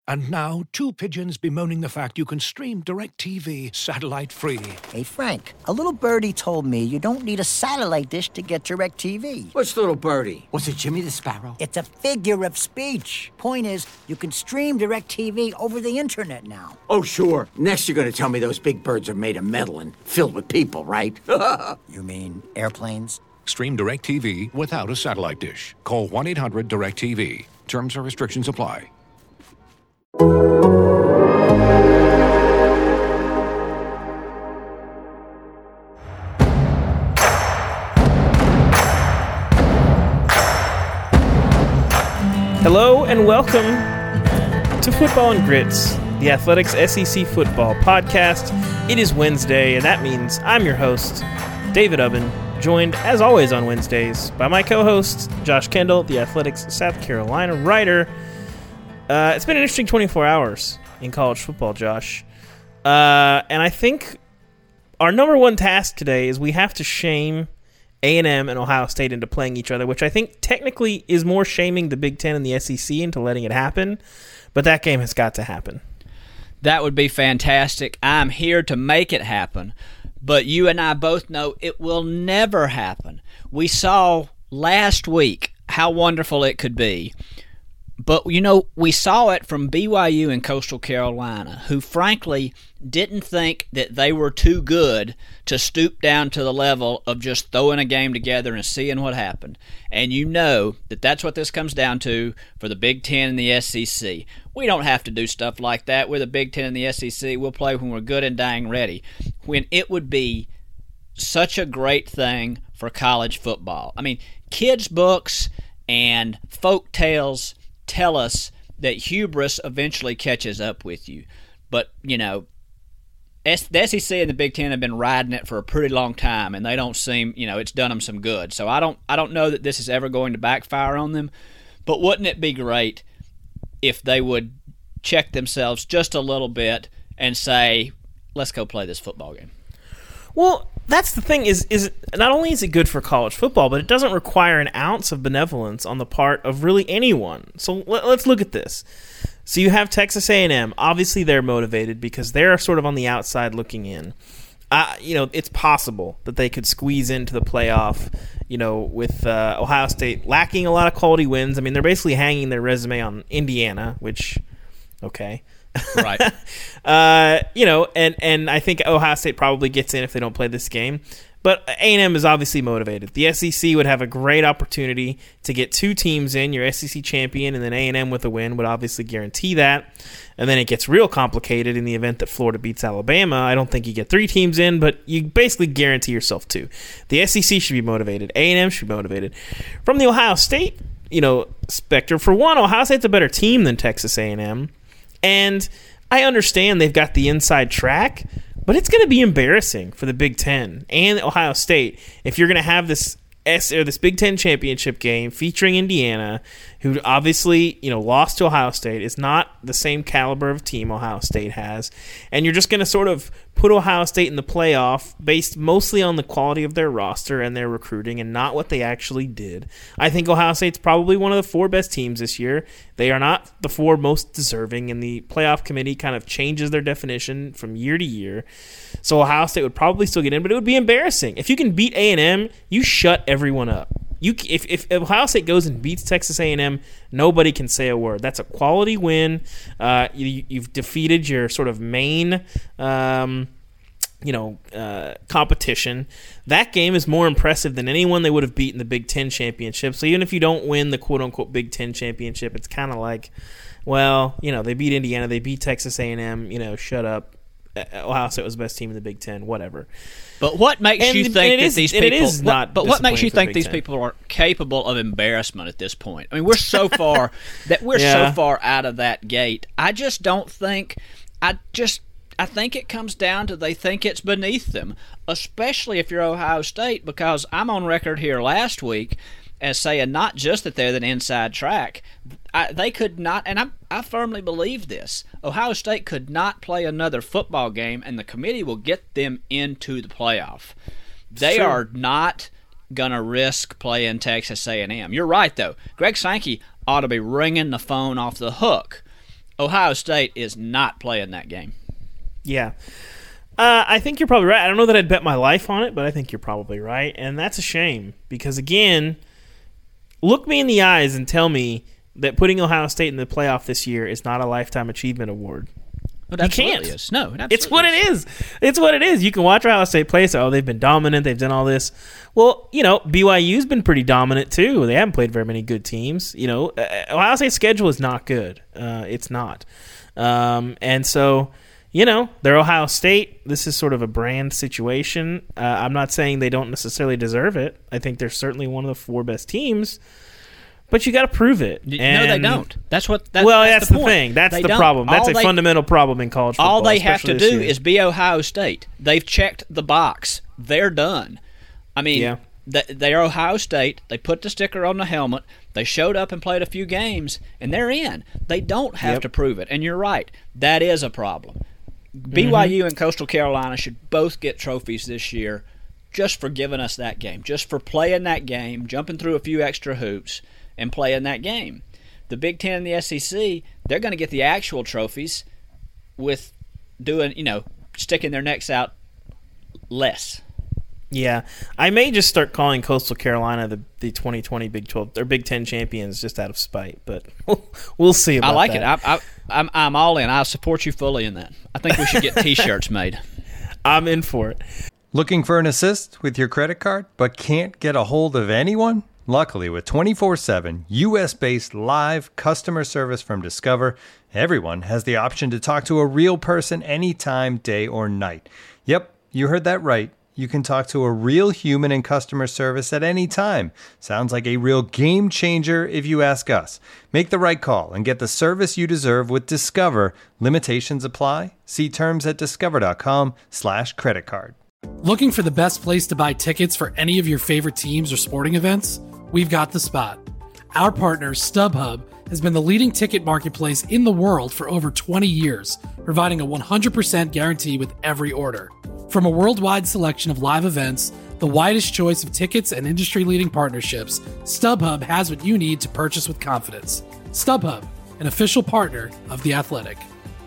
And now, two pigeons bemoaning the fact you can stream DirecTV satellite-free. Hey, Frank, a little birdie told me you don't need a satellite dish to get DirecTV. What's little birdie? Was it Jimmy the Sparrow? It's a figure of speech. Point is, you can stream DirecTV over the internet now. Oh, sure. Next you're going to tell me those big birds are made of metal and filled with people, right? You mean airplanes? Stream DirecTV without a satellite dish. Call 1-800-DirecTV. Terms and restrictions apply. Hello and welcome to Football and Grits, the Athletics SEC Football Podcast. It is Wednesday, and that means I'm your host, David Ubben, joined, as always on Wednesdays, by my co-host, Josh Kendall, the Athletics South Carolina writer. It's been an interesting 24 hours in college football, Josh. And I think our number one task today is we have to shame A&M and Ohio State into playing each other, which I think technically is more shaming the Big Ten and the SEC into letting it happen. But that game has got to happen. That would be fantastic. I'm here to make it happen. But you and I both know it will never happen. We saw last week how wonderful it could be. But, you know, we saw it from BYU and Coastal Carolina, who frankly didn't think that they were too good to stoop down to the level of just throwing a game together and seeing what happened. And you know that that's what this comes down to for the Big Ten and the SEC. We don't have to do stuff like that. We're the Big Ten and the SEC. We'll play when we're good and dang ready. When it would be such a great thing for college football. I mean, kids' books and folk tales tell us that hubris eventually catches up with you. But, you know, the SEC and the Big Ten have been riding it for a pretty long time, and they don't seem, you know, it's done them some good. So I don't know that this is ever going to backfire on them. But wouldn't it be great if they would check themselves just a little bit and say, let's go play this football game? Well, that's the thing, is not only is it good for college football, but it doesn't require an ounce of benevolence on the part of really anyone. So let's look at this. So you have Texas A&M. Obviously, they're motivated because they're sort of on the outside looking in. You know, it's possible that they could squeeze into the playoff, you know, with Ohio State lacking a lot of quality wins. I mean, they're basically hanging their resume on Indiana, which, okay. Right. You know, and I think Ohio State probably gets in if they don't play this game. But A&M is obviously motivated. The SEC would have a great opportunity to get two teams in, your SEC champion and then A&M with a win would obviously guarantee that. And then it gets real complicated in the event that Florida beats Alabama. I don't think you get three teams in, but you basically guarantee yourself two. The SEC should be motivated. A&M should be motivated. From the Ohio State, you know, spectrum, for one, Ohio State's a better team than Texas A&M. And I understand they've got the inside track, but it's going to be embarrassing for the Big Ten and Ohio State if you're going to have this Big Ten championship game featuring Indiana, who obviously, you know, lost to Ohio State. Is not the same caliber of team Ohio State has, and you're just going to sort of put Ohio State in the playoff based mostly on the quality of their roster and their recruiting and not what they actually did. I think Ohio State's probably one of the four best teams this year. They are not the four most deserving, and the playoff committee kind of changes their definition from year to year. So Ohio State would probably still get in, but it would be embarrassing. If you can beat A&M, you shut everyone up. If Ohio State goes and beats Texas A&M, nobody can say a word. That's a quality win. You've defeated your sort of main, competition. That game is more impressive than anyone they would have beaten the Big Ten championship. So even if you don't win the quote-unquote Big Ten championship, it's kind of like, well, you know, they beat Indiana, they beat Texas A&M, you know, shut up. Ohio State was the best team in the Big Ten, whatever. But what makes you think that these people? What makes you think these Ten. People are capable of embarrassment at this point? I mean, we're so far so far out of that gate. I just don't think. I think it comes down to they think it's beneath them, especially if you're Ohio State, because I'm on record here last week as saying not just that they're the inside track. They could not, and I firmly believe this, Ohio State could not play another football game, and the committee will get them into the playoff. They are not going to risk playing Texas A&M. You're right, though. Greg Sankey ought to be ringing the phone off the hook Ohio State is not playing that game. Yeah. I think you're probably right. I don't know that I'd bet my life on it, but I think you're probably right. And that's a shame because, again, look me in the eyes and tell me that putting Ohio State in the playoff this year is not a Lifetime Achievement Award. It absolutely can't. Is. No, it it's what it is. It's what it is. You can watch Ohio State play, say, oh, they've been dominant, they've done all this. Well, BYU's been pretty dominant too. They haven't played very many good teams. Ohio State's schedule is not good. It's not. And so, they're Ohio State. This is sort of a brand situation. I'm not saying they don't necessarily deserve it. I think they're certainly one of the 4 best teams. But you got to prove it. No, they don't. That's the thing. That's the problem. That's a fundamental problem in college football. All they have to do is be Ohio State. They've checked the box. They're done. I mean, they're Ohio State. They put the sticker on the helmet. They showed up and played a few games, and they're in. They don't have to prove it. And you're right. That is a problem. BYU and Coastal Carolina should both get trophies this year just for giving us that game, just for playing that game, jumping through a few extra hoops, and playing that game. The Big Ten and the SEC, they're going to get the actual trophies with doing, sticking their necks out less. Yeah, I may just start calling Coastal Carolina the 2020 Big 12 or Big Ten champions just out of spite, but we'll see about that. I like it. I'm all in. I support you fully in that. I think we should get T-shirts made. I'm in for it. Looking for an assist with your credit card but can't get a hold of anyone? Luckily, with 24/7 U.S.-based live customer service from Discover, everyone has the option to talk to a real person anytime, day or night. Yep, you heard that right. You can talk to a real human in customer service at any time. Sounds like a real game changer if you ask us. Make the right call and get the service you deserve with Discover. Limitations apply. See terms at discover.com/creditcard. Looking for the best place to buy tickets for any of your favorite teams or sporting events? We've got the spot. Our partner, StubHub, has been the leading ticket marketplace in the world for over 20 years, providing a 100% guarantee with every order. From a worldwide selection of live events, the widest choice of tickets, and industry-leading partnerships, StubHub has what you need to purchase with confidence. StubHub, an official partner of The Athletic.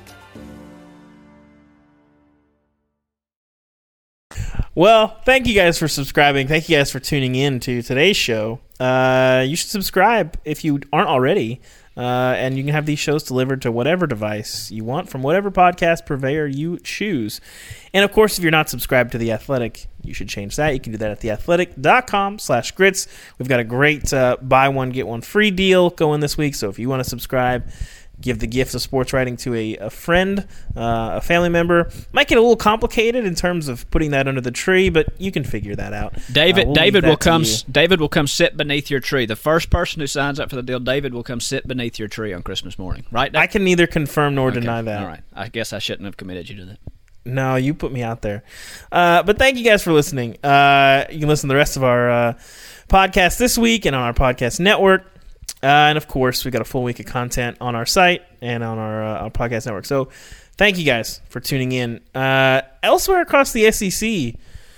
Well, thank you guys for subscribing. Thank you guys for tuning in to today's show. You should subscribe if you aren't already, and you can have these shows delivered to whatever device you want from whatever podcast purveyor you choose. And, of course, if you're not subscribed to The Athletic, you should change that. You can do that at theathletic.com/grits. We've got a great buy one, get one free deal going this week, so if you want to subscribe, give the gift of sports writing to a friend, a family member. Might get a little complicated in terms of putting that under the tree, but you can figure that out. David will come sit beneath your tree. The first person who signs up for the deal, David will come sit beneath your tree on Christmas morning. Right, Dave? I can neither confirm nor deny that. All right. I guess I shouldn't have committed you to that. No, you put me out there. But thank you guys for listening. You can listen to the rest of our podcast this week and on our podcast network. And, of course, we've got a full week of content on our site and on our podcast network. So thank you guys for tuning in. Elsewhere across the SEC,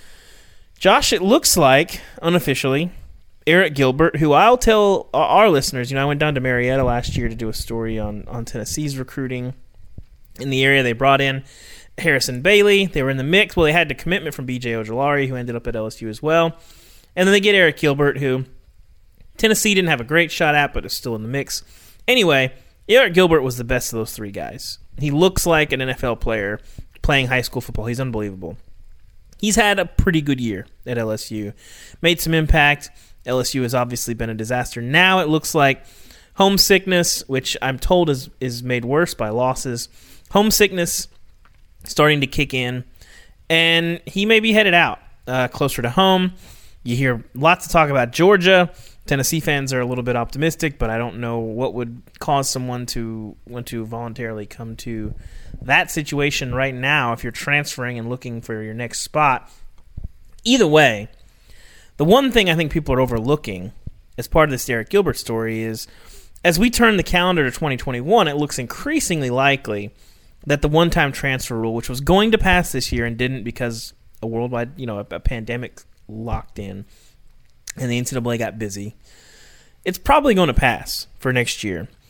Josh, it looks like, unofficially, Eric Gilbert, who I'll tell our listeners, I went down to Marietta last year to do a story on Tennessee's recruiting in the area. They brought in Harrison Bailey. They were in the mix. Well, they had the commitment from B.J. Ojolari, who ended up at LSU as well. And then they get Eric Gilbert, who Tennessee didn't have a great shot at, but is still in the mix. Anyway, Eric Gilbert was the best of those 3 guys. He looks like an NFL player playing high school football. He's unbelievable. He's had a pretty good year at LSU. Made some impact. LSU has obviously been a disaster. Now it looks like homesickness, which I'm told is made worse by losses. Homesickness starting to kick in, and he may be headed out closer to home. You hear lots of talk about Georgia. Tennessee fans are a little bit optimistic, but I don't know what would cause someone to want to voluntarily come to that situation right now if you're transferring and looking for your next spot. Either way, the one thing I think people are overlooking as part of this Eric Gilbert story is as we turn the calendar to 2021, it looks increasingly likely that the one-time transfer rule, which was going to pass this year and didn't because a worldwide, a pandemic locked in, and the NCAA got busy, it's probably going to pass for next year.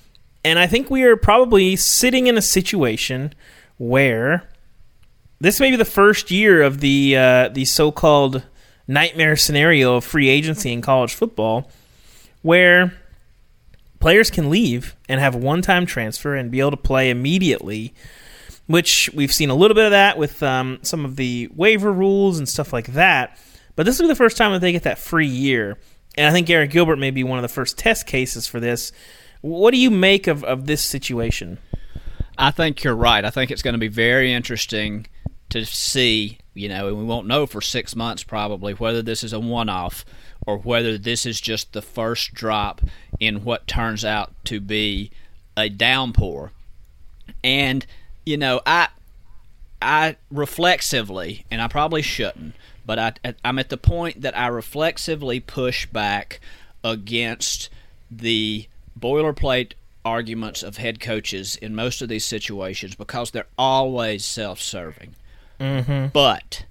And I think we are probably sitting in a situation where this may be the first year of the so-called nightmare scenario of free agency in college football, where players can leave and have a one-time transfer and be able to play immediately, which we've seen a little bit of that with some of the waiver rules and stuff like that. But this will be the first time that they get that free year. And I think Garrett Gilbert may be one of the first test cases for this. What do you make of this situation? I think you're right. I think it's going to be very interesting to see, and we won't know for 6 months probably whether this is a one-off or whether this is just the first drop in what turns out to be a downpour. And, I reflexively, and I probably shouldn't, but I'm at the point that I reflexively push back against the boilerplate arguments of head coaches in most of these situations because they're always self-serving. Mm-hmm. But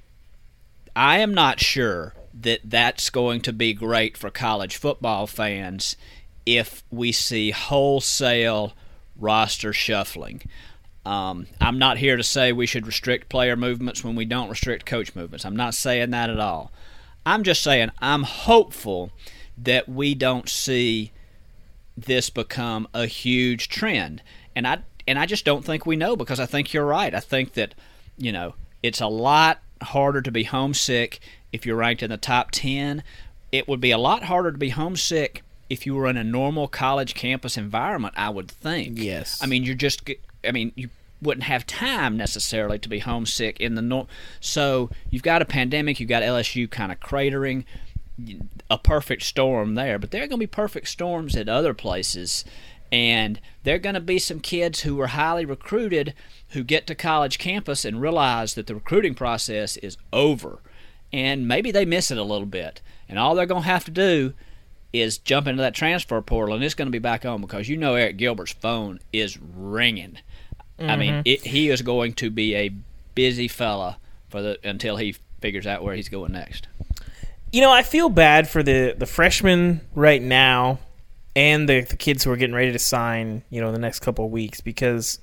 I am not sure that that's going to be great for college football fans if we see wholesale roster shuffling. I'm not here to say we should restrict player movements when we don't restrict coach movements. I'm not saying that at all. I'm just saying I'm hopeful that we don't see this become a huge trend. And I just don't think we know, because I think you're right. I think that, it's a lot harder to be homesick if you're ranked in the top 10. It would be a lot harder to be homesick if you were in a normal college campus environment, I would think. Yes. You wouldn't have time necessarily to be homesick in the so you've got a pandemic, you've got LSU kind of cratering, a perfect storm there, but there are going to be perfect storms at other places, and there are going to be some kids who were highly recruited who get to college campus and realize that the recruiting process is over, and maybe they miss it a little bit, and all they're going to have to do is jump into that transfer portal, and it's going to be back on, because Eric Gilbert's phone is ringing. Mm-hmm. I mean, he is going to be a busy fella until he figures out where he's going next. I feel bad for the freshmen right now and the kids who are getting ready to sign, in the next couple of weeks, because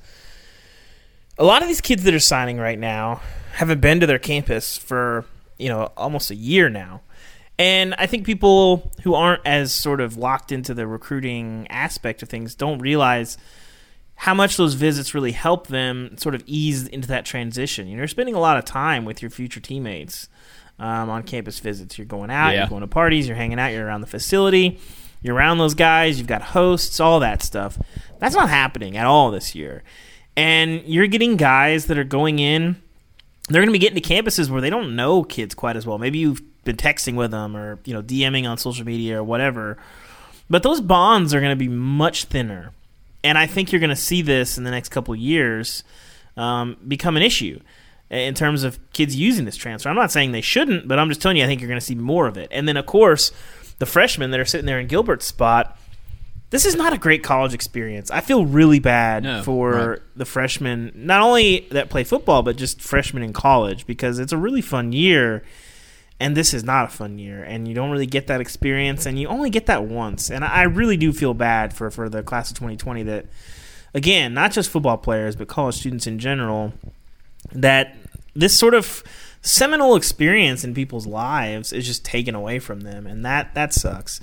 a lot of these kids that are signing right now haven't been to their campus for, almost a year now. And I think people who aren't as sort of locked into the recruiting aspect of things don't realize how much those visits really help them sort of ease into that transition. You're spending a lot of time with your future teammates on campus visits. You're going out, You're going to parties, you're hanging out, you're around the facility, you're around those guys, you've got hosts, all that stuff. That's not happening at all this year. And you're getting guys that are going in, they're going to be getting to campuses where they don't know kids quite as well. Maybe you've been texting with them or DMing on social media or whatever. But those bonds are going to be much thinner. And I think you're going to see this in the next couple of years become an issue in terms of kids using this transfer. I'm not saying they shouldn't, but I'm just telling you I think you're going to see more of it. And then, of course, the freshmen that are sitting there in Gilbert's spot, this is not a great college experience. I feel really bad for the freshmen, not only that play football, but just freshmen in college, because it's a really fun year. And this is not a fun year, and you don't really get that experience, and you only get that once. And I really do feel bad for the class of 2020 that, again, not just football players, but college students in general, that this sort of seminal experience in people's lives is just taken away from them, and that sucks.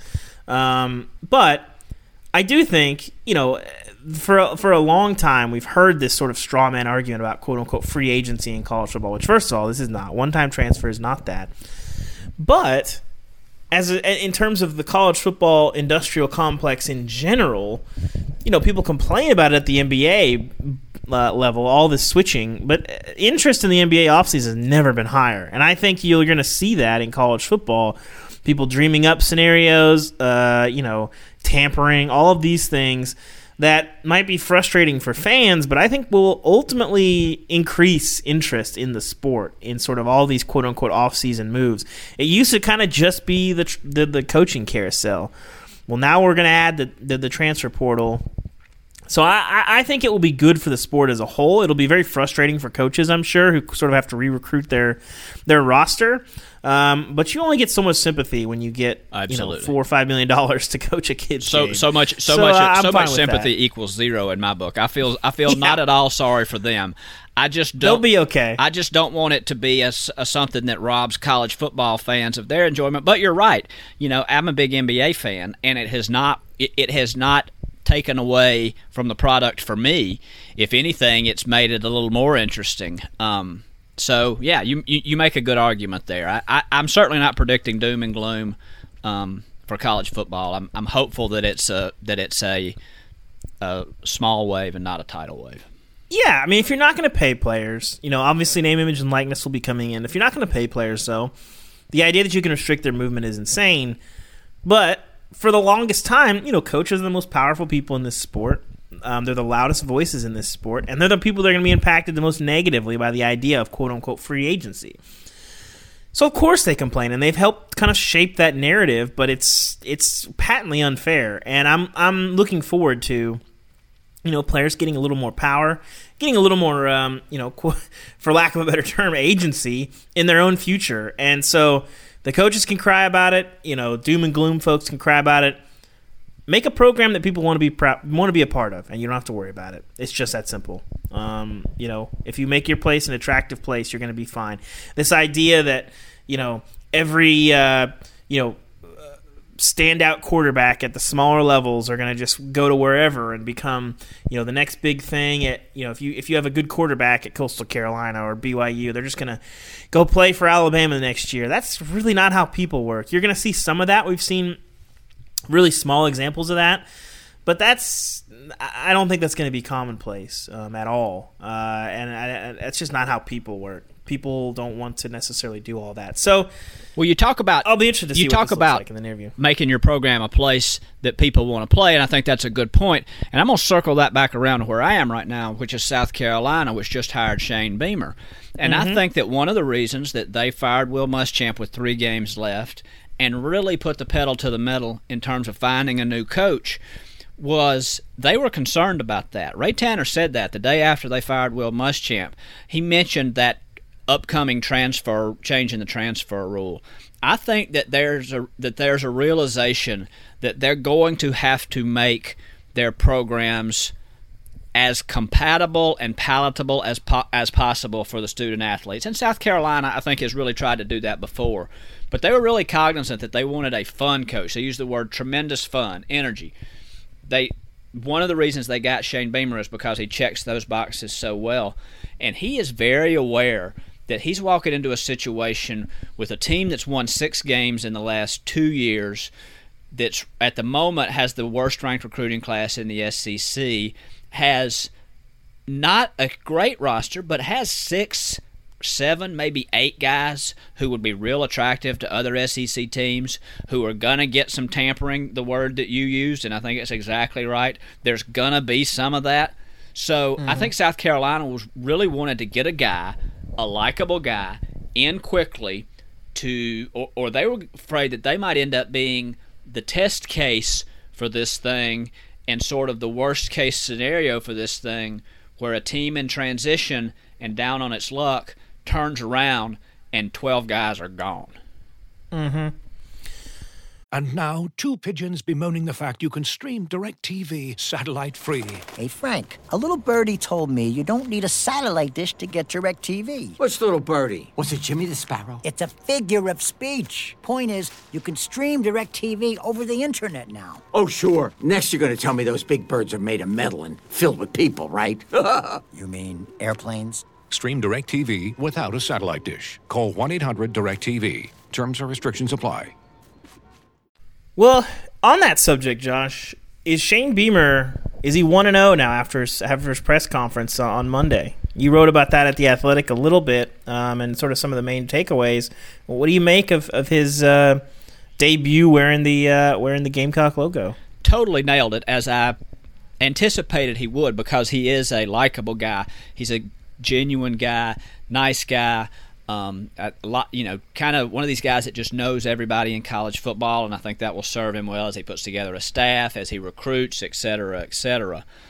But I do think, for a long time, we've heard this sort of straw man argument about quote-unquote free agency in college football, which, first of all, this is not. One-time transfer is not that. But in terms of the college football industrial complex in general, people complain about it at the NBA level, all this switching, but interest in the NBA offseason has never been higher. And I think you're going to see that in college football. People dreaming up scenarios, tampering, all of these things that might be frustrating for fans, but I think will ultimately increase interest in the sport in sort of all these quote-unquote off-season moves. It used to kind of just be the coaching carousel. Well, now we're going to add the transfer portal, So I think it will be good for the sport as a whole. It'll be very frustrating for coaches, I'm sure, who sort of have to re-recruit their roster. But you only get so much sympathy when you get $4 or $5 million to coach a kid's game. So much sympathy equals zero in my book. I feel not at all sorry for them. They'll be okay. I just don't want it to be a something that robs college football fans of their enjoyment. But you're right. I'm a big NBA fan, and it has not taken away from the product for me. If anything, it's made it a little more interesting. So yeah, you make a good argument there. I'm certainly not predicting doom and gloom for college football. I'm hopeful that it's a small wave and not a tidal wave. Yeah, I mean, if you're not going to pay players, obviously name, image, and likeness will be coming in. If you're not going to pay players, though, the idea that you can restrict their movement is insane. But for the longest time, coaches are the most powerful people in this sport. They're the loudest voices in this sport, and they're the people that are going to be impacted the most negatively by the idea of quote-unquote free agency. So, of course, they complain, and they've helped kind of shape that narrative, but it's patently unfair. And I'm looking forward to players getting a little more power, getting a little more, for lack of a better term, agency in their own future. And so the coaches can cry about it. Doom and gloom folks can cry about it. Make a program that people want to be a part of, and you don't have to worry about it. It's just that simple. If you make your place an attractive place, you're going to be fine. This idea that every standout quarterback at the smaller levels are going to just go to wherever and become the next big thing. If you have a good quarterback at Coastal Carolina or BYU, they're just going to go play for Alabama next year. That's really not how people work. You're going to see some of that. We've seen really small examples of that, but I don't think that's going to be commonplace at all. And that's just not how people work. People don't want to necessarily do all that. So, well, you talk about. I'll be interested to see what this looks like in the near view. Making your program a place that people want to play, and I think that's a good point. And I'm going to circle that back around to where I am right now, which is South Carolina, which just hired Shane Beamer. And I think that one of the reasons that they fired Will Muschamp with 3 games left and really put the pedal to the metal in terms of finding a new coach was they were concerned about that. Ray Tanner said that the day after they fired Will Muschamp. He mentioned that upcoming change in the transfer rule. I think that there's a realization that they're going to have to make their programs as compatible and palatable as possible for the student athletes. And South Carolina, I think, has really tried to do that before. But they were really cognizant that they wanted a fun coach. They used the word tremendous fun, energy. One of the reasons they got Shane Beamer is because he checks those boxes so well. And he is very aware that he's walking into a situation with a team that's won 6 games in the last 2 years, that's at the moment has the worst ranked recruiting class in the SEC, has not a great roster, but has 6, 7, maybe 8 guys who would be real attractive to other SEC teams, who are going to get some tampering, the word that you used, and I think it's exactly right. There's going to be some of that. So I think South Carolina was really wanted to get a likable guy in quickly or they were afraid that they might end up being the test case for this thing and sort of the worst case scenario for this thing, where a team in transition and down on its luck turns around and 12 guys are gone. And now, 2 pigeons bemoaning the fact you can stream DirecTV satellite-free. Hey, Frank, a little birdie told me you don't need a satellite dish to get DirecTV. What's little birdie? Was it Jimmy the Sparrow? It's a figure of speech. Point is, you can stream DirecTV over the internet now. Oh, sure. Next you're going to tell me those big birds are made of metal and filled with people, right? You mean airplanes? Stream DirecTV without a satellite dish. Call 1-800-DirecTV. Terms and restrictions apply. Well, on that subject, Josh, is Shane Beamer, is he 1-0 now after his press conference on Monday? You wrote about that at The Athletic a little bit, and sort of some of the main takeaways. What do you make of his debut wearing the Gamecock logo? Totally nailed it, as I anticipated he would, because he is a likable guy. He's a genuine guy, nice guy. A lot, kind of one of these guys that just knows everybody in college football, and I think that will serve him well as he puts together a staff, as he recruits, et cetera, et cetera.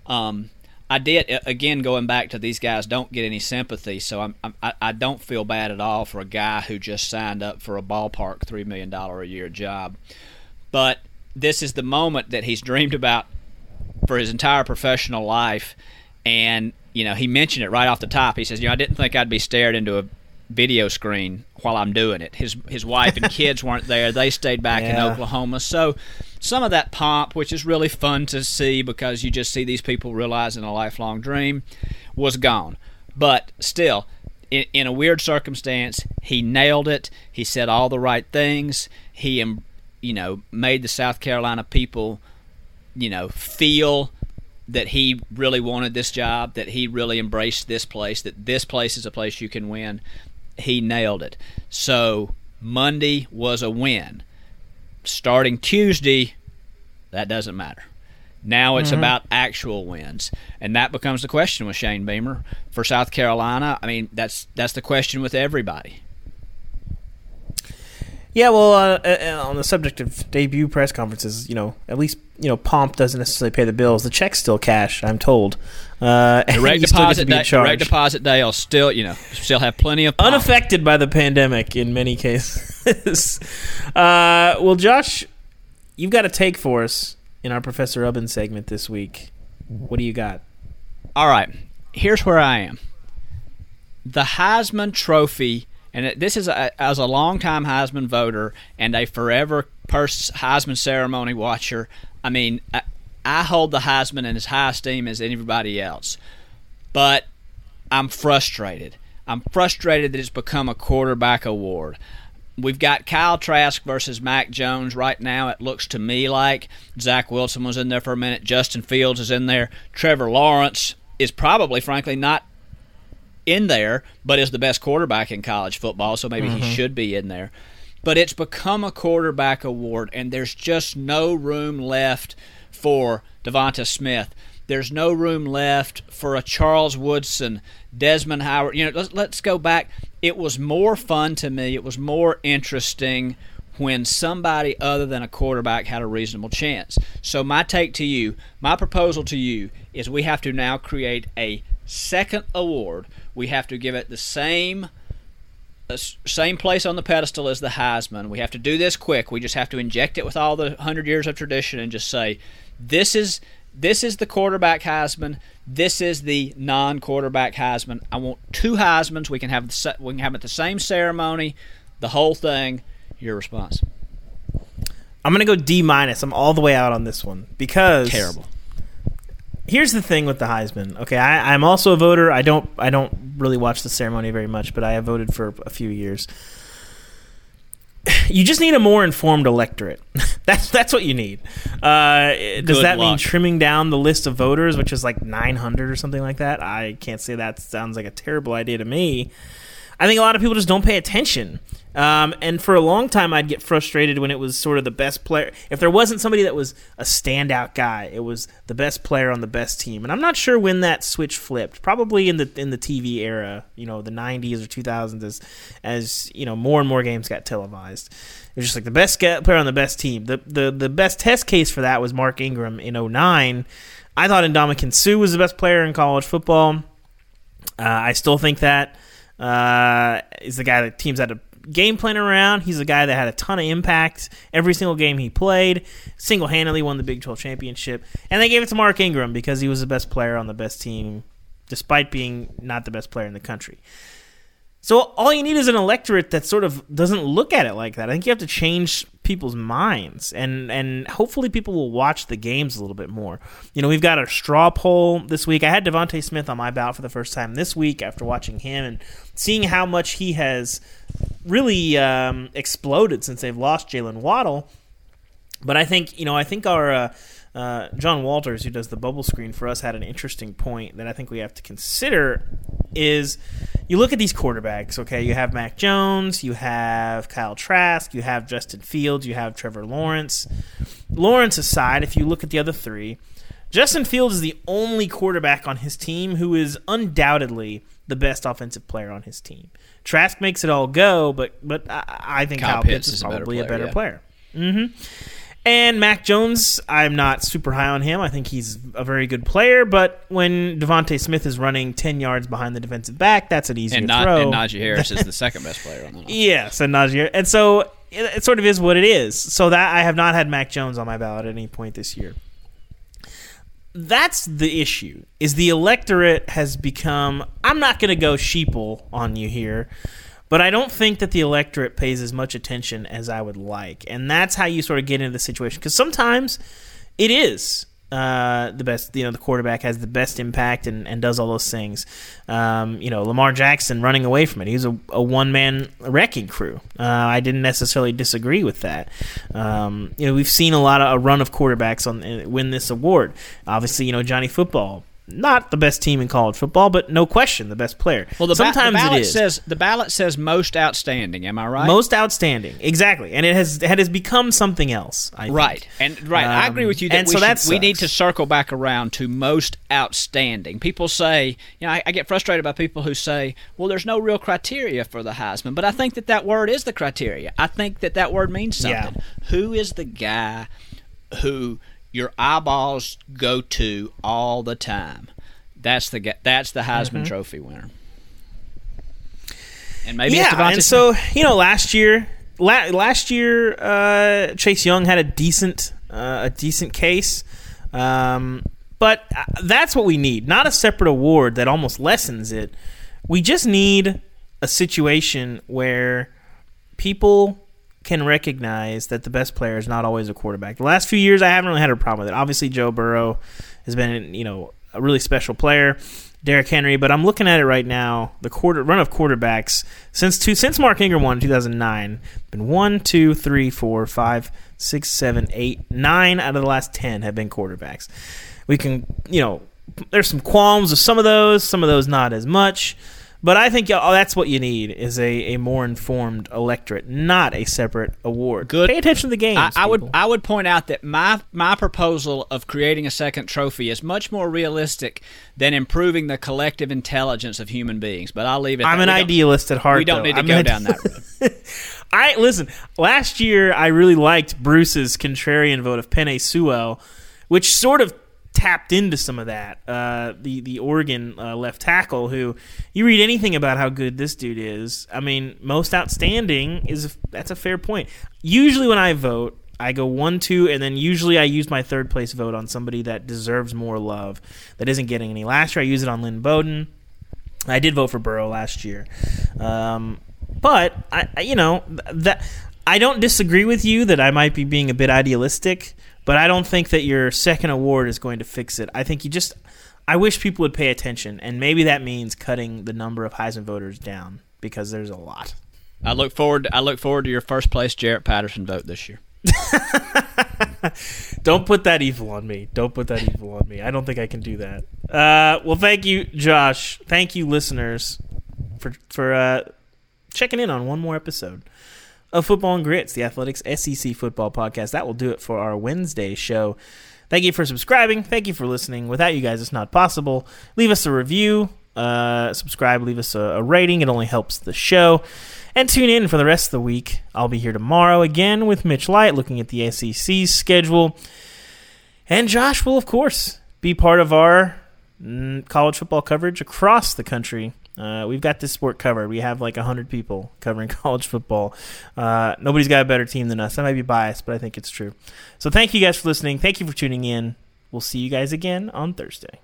I did, again, going back to these guys don't get any sympathy, so I don't feel bad at all for a guy who just signed up for a ballpark $3 million a year job. But this is the moment that he's dreamed about for his entire professional life, and he mentioned it right off the top. He says, I didn't think I'd be stared into a video screen while I'm doing it. His wife and kids weren't there. They stayed back in Oklahoma. So some of that pomp, which is really fun to see because you just see these people realizing a lifelong dream, was gone. But still, in a weird circumstance, he nailed it. He said all the right things. He, made the South Carolina people, feel that he really wanted this job, that he really embraced this place, that this place is a place you can win. He nailed it. So Monday was a win. Starting Tuesday, that doesn't matter. Now it's about actual wins. And that becomes the question with Shane Beamer. For South Carolina, I mean, that's the question with everybody. Yeah, well, on the subject of debut press conferences, at least, pomp doesn't necessarily pay the bills. The check's still cash, I'm told. Direct deposit day will still have plenty of pomp. Unaffected by the pandemic in many cases. Well, Josh, you've got a take for us in our Professor Ubben segment this week. What do you got? All right, here's where I am. The Heisman Trophy. And this is, as a longtime Heisman voter and a forever Heisman ceremony watcher, I mean, I hold the Heisman in as high esteem as anybody else. But I'm frustrated. I'm frustrated that it's become a quarterback award. We've got Kyle Trask versus Mac Jones right now. It looks to me like Zach Wilson was in there for a minute. Justin Fields is in there. Trevor Lawrence is probably, frankly, not in there, but is the best quarterback in college football, so maybe he should be in there. But it's become a quarterback award, and there's just no room left for Devonta Smith. There's no room left for a Charles Woodson, Desmond Howard. Let's go back. It was more fun to me. It was more interesting when somebody other than a quarterback had a reasonable chance. So my take to you, my proposal to you, is we have to now create a second award. We have to give it the same place on the pedestal as the Heisman. We have to do this quick. We just have to inject it with all the 100 years of tradition and just say, this is the quarterback Heisman. This is the non-quarterback Heisman. I want two Heismans. We can have it at the same ceremony, the whole thing. Your response? I'm going to go D-. I'm all the way out on this one because terrible. Here's the thing with the Heisman. Okay, I'm also a voter. I don't really watch the ceremony very much, but I have voted for a few years. You just need a more informed electorate. That's what you need. Does that mean trimming down the list of voters, which is like 900 or something like that? I can't say that. Sounds like a terrible idea to me. I think a lot of people just don't pay attention. And for a long time, I'd get frustrated when it was sort of the best player. If there wasn't somebody that was a standout guy, it was the best player on the best team. And I'm not sure when that switch flipped. Probably in the TV era, the 90s or 2000s, as more and more games got televised. It was just like the best player on the best team. The best test case for that was Mark Ingram in 2009. I thought Ndamukong Suh was the best player in college football. I still think that. Is the guy that teams had to game plan around. He's a guy that had a ton of impact every single game he played. Single-handedly won the Big 12 championship. And they gave it to Mark Ingram because he was the best player on the best team, despite being not the best player in the country. So all you need is an electorate that sort of doesn't look at it like that. I think you have to change people's minds, and hopefully people will watch the games a little bit more. We've got a straw poll this week. I had Devonta Smith on my ballot for the first time this week after watching him and seeing how much he has really exploded since they've lost Jalen Waddle. But I think our John Walters, who does the bubble screen for us, had an interesting point that I think we have to consider is you look at these quarterbacks, okay? You have Mac Jones, you have Kyle Trask, you have Justin Fields, you have Trevor Lawrence. Lawrence aside, if you look at the other three, Justin Fields is the only quarterback on his team who is undoubtedly the best offensive player on his team. Trask makes it all go, but I think Kyle Pitts is probably a better player. Mm-hmm. And Mac Jones, I'm not super high on him. I think he's a very good player, but when Devontae Smith is running 10 yards behind the defensive back, that's an easier throw. And Najee Harris is the second best player on the line. Yes, and Najee. And so it sort of is what it is. So that I have not had Mac Jones on my ballot at any point this year. That's the issue, is the electorate has become, I'm not going to go sheeple on you here, but I don't think that the electorate pays as much attention as I would like. And that's how you sort of get into the situation. Because sometimes it is the best, the quarterback has the best impact and does all those things. Lamar Jackson running away from it. He was a one-man wrecking crew. I didn't necessarily disagree with that. We've seen a run of quarterbacks win this award. Obviously, Johnny Football. Not the best team in college football, but no question the best player. Well, the ballot says most outstanding. Am I right? Most outstanding, exactly, and it has become something else. I think. I agree with you that we need to circle back around to most outstanding. People say, I get frustrated by people who say, "Well, there's no real criteria for the Heisman," but I think that word is the criteria. I think that word means something. Yeah. Who is the guy who your eyeballs go to all the time? That's the Heisman Trophy winner. And maybe it's Devontae Smith. And so last year Chase Young had a decent case, but that's what we need. Not a separate award that almost lessens it. We just need a situation where people can recognize that the best player is not always a quarterback. The last few years, I haven't really had a problem with it. Obviously, Joe Burrow has been, a really special player, Derrick Henry, but I'm looking at it right now. The run of quarterbacks since Mark Ingram won in 2009, been 1, 2, 3, 4, 5, 6, 7, 8, 9 out of the last 10 have been quarterbacks. We can, there's some qualms with some of those not as much. But I think that's what you need is a more informed electorate, not a separate award. Good. Pay attention to the games. I would point out that my proposal of creating a second trophy is much more realistic than improving the collective intelligence of human beings. But I'll leave it. I'm an idealist at heart. We don't need to go down that road. Listen. Last year, I really liked Bruce's contrarian vote of Penei Sewell, which sort of tapped into some of that. The Oregon left tackle, who you read anything about how good this dude is. I mean, most outstanding that's a fair point. Usually when I vote, I go 1, 2, and then usually I use my third place vote on somebody that deserves more love, that isn't getting any. Last year I used it on Lynn Bowden. I did vote for Burrow last year, but I don't disagree with you that I might be being a bit idealistic. But I don't think that your second award is going to fix it. I think I wish people would pay attention, and maybe that means cutting the number of Heisman voters down because there's a lot. I look forward to your first place Jarrett Patterson vote this year. Don't put that evil on me. I don't think I can do that. Well, thank you, Josh. Thank you, listeners, for checking in on one more episode of Football and Grits, the Athletics SEC football podcast. That will do it for our Wednesday show. Thank you for subscribing. Thank you for listening. Without you guys, it's not possible. Leave us a review. Subscribe. Leave us a rating. It only helps the show. And tune in for the rest of the week. I'll be here tomorrow again with Mitch Light, looking at the SEC's schedule. And Josh will, of course, be part of our college football coverage across the country. We've got this sport covered. We have like 100 people covering college football. Nobody's got a better team than us. I might be biased, but I think it's true. So thank you guys for listening. Thank you for tuning in. We'll see you guys again on Thursday.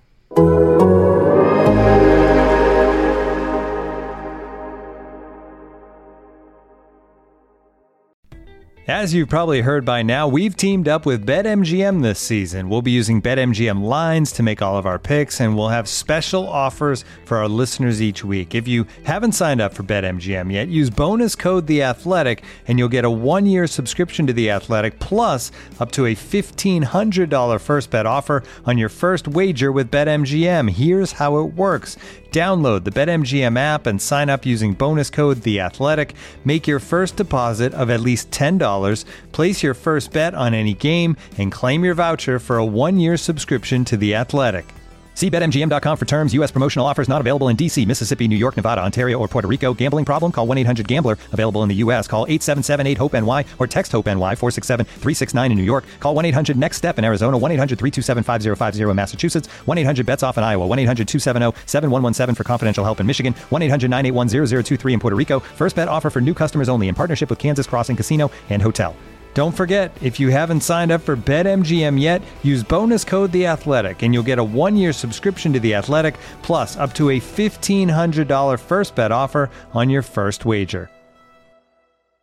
As you've probably heard by now, we've teamed up with BetMGM this season. We'll be using BetMGM lines to make all of our picks, and we'll have special offers for our listeners each week. If you haven't signed up for BetMGM yet, use bonus code The Athletic, and you'll get a 1-year subscription to The Athletic, plus up to a $1,500 first bet offer on your first wager with BetMGM. Here's how it works. Download the BetMGM app and sign up using bonus code The Athletic. Make your first deposit of at least $10. Place your first bet on any game and claim your voucher for a 1-year subscription to The Athletic. See BetMGM.com for terms. U.S. promotional offers not available in D.C., Mississippi, New York, Nevada, Ontario, or Puerto Rico. Gambling problem? Call 1-800-GAMBLER. Available in the U.S. Call 877-8-HOPE-NY or text HOPE-NY 467-369 in New York. Call 1-800-NEXT-STEP in Arizona. 1-800-327-5050 in Massachusetts. 1-800-BETS-OFF in Iowa. 1-800-270-7117 for confidential help in Michigan. 1-800-981-0023 in Puerto Rico. First bet offer for new customers only in partnership with Kansas Crossing Casino and Hotel. Don't forget, if you haven't signed up for BetMGM yet, use bonus code The Athletic, and you'll get a 1-year subscription to The Athletic, plus up to a $1,500 first bet offer on your first wager.